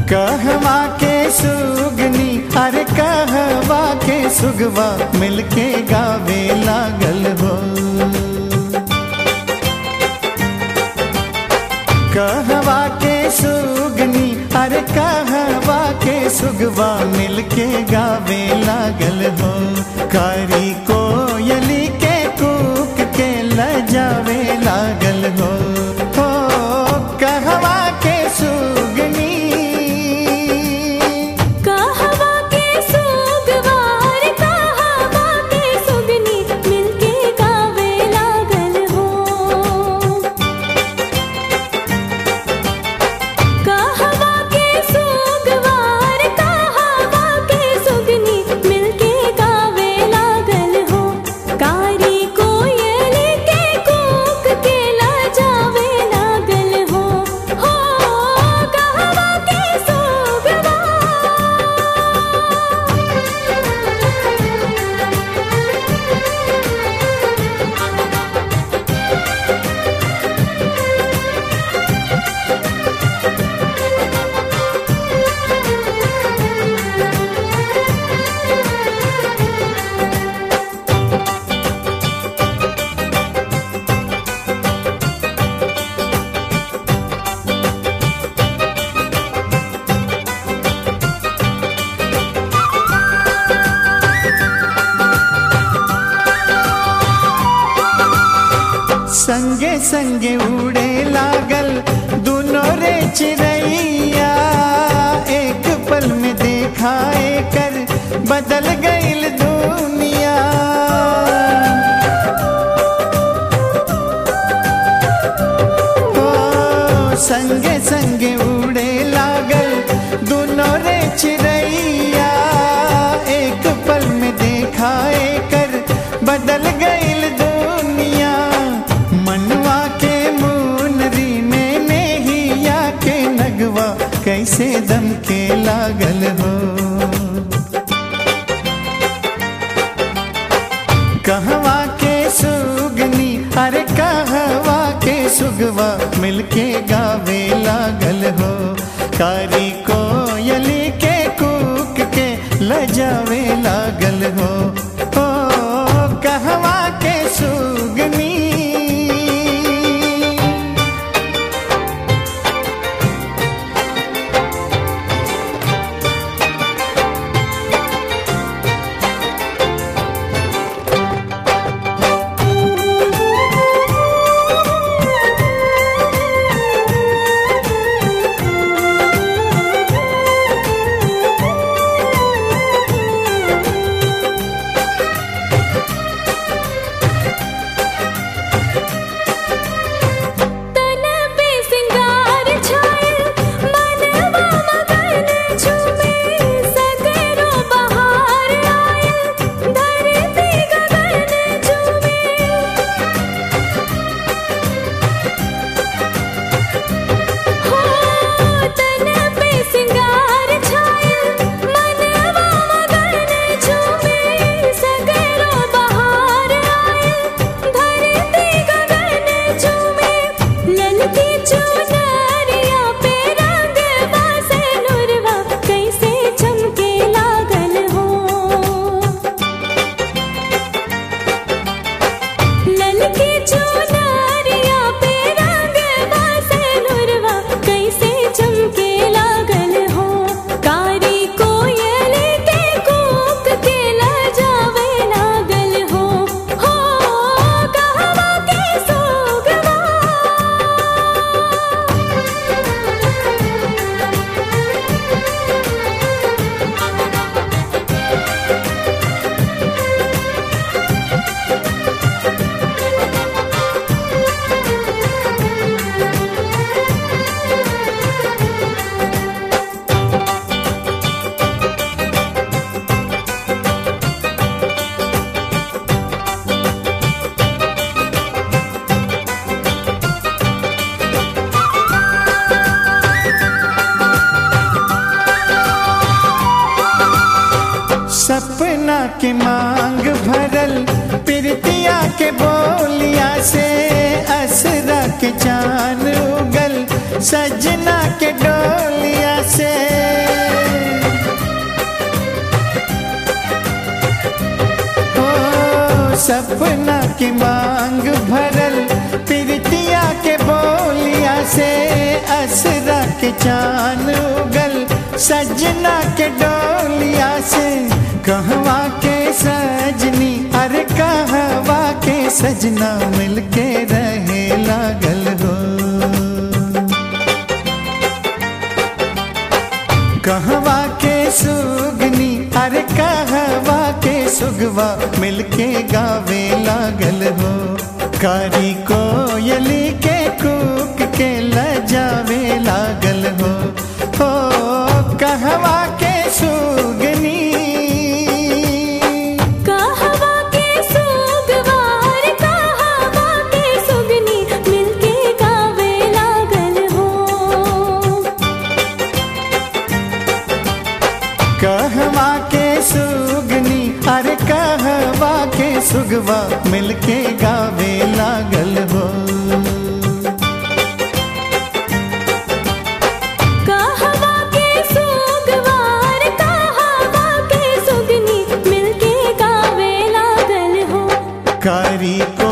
कहवा के सुगनी अरे कहवा के सुगवा मिलके गावे लागल हो। कहवा के सुगनी अरे कहवा के सुगवा मिलके गावे लागल हो। कारी कोयली के कूक के लजावे लागल हो। कहवा के सुगनी कहवा के सुगवार कहवा के सुगनी मिलके गावे लागल हो। कहवा के सुगवार कहवा के सुगनी मिलके गावे लागल हो। कारी कोयली के कूक के लजावे लागल हो। कहवा के सुगवा संगे संगे उड़े लागल दोनों रे चिड़ैया। एक पल में देखा कर बदल गईल दुनिया। ओ संगे संगे उड़े लागल दोनों रे चिड़ैया। एक पल में देखा कर बदल गईल दुनिया। मनवा के मुनरी में नेहिया के नगवा कैसे दम के लागल हो। कहवा के सुगनी अरे कहवा के सुगवा मिलके गावे लागल हो। कारी कोयली के कूक के लजावे लागल हो। कहवा के सुगनी सपना के मांग भरल प्रीतिया के बोलिया से असरा के चान उगल सजना के डोलिया से। सपना की मांग भरल प्रीतिया के बोलिया से असरा के चान उगल सजना के डोलिया से कहवा के सजनी अरे कहवा के सजना मिलके रहे लागल हो। कहवा के सुगनी अरे कहवा के सुगवा मिलके गावे लागल हो। कारी कोयली के कूक के लजावे लागल हो। कहवा के सुगनी कहवा के सुगवार कहवा के सुगनी मिलके गावे लागल हो। कहवा के सुगनी अरे कहवा के सुगवा मिलके गावे लागल हो। कहवा के सुगवार कहवा के सुगनी मिलके गावे लागल हो। कारी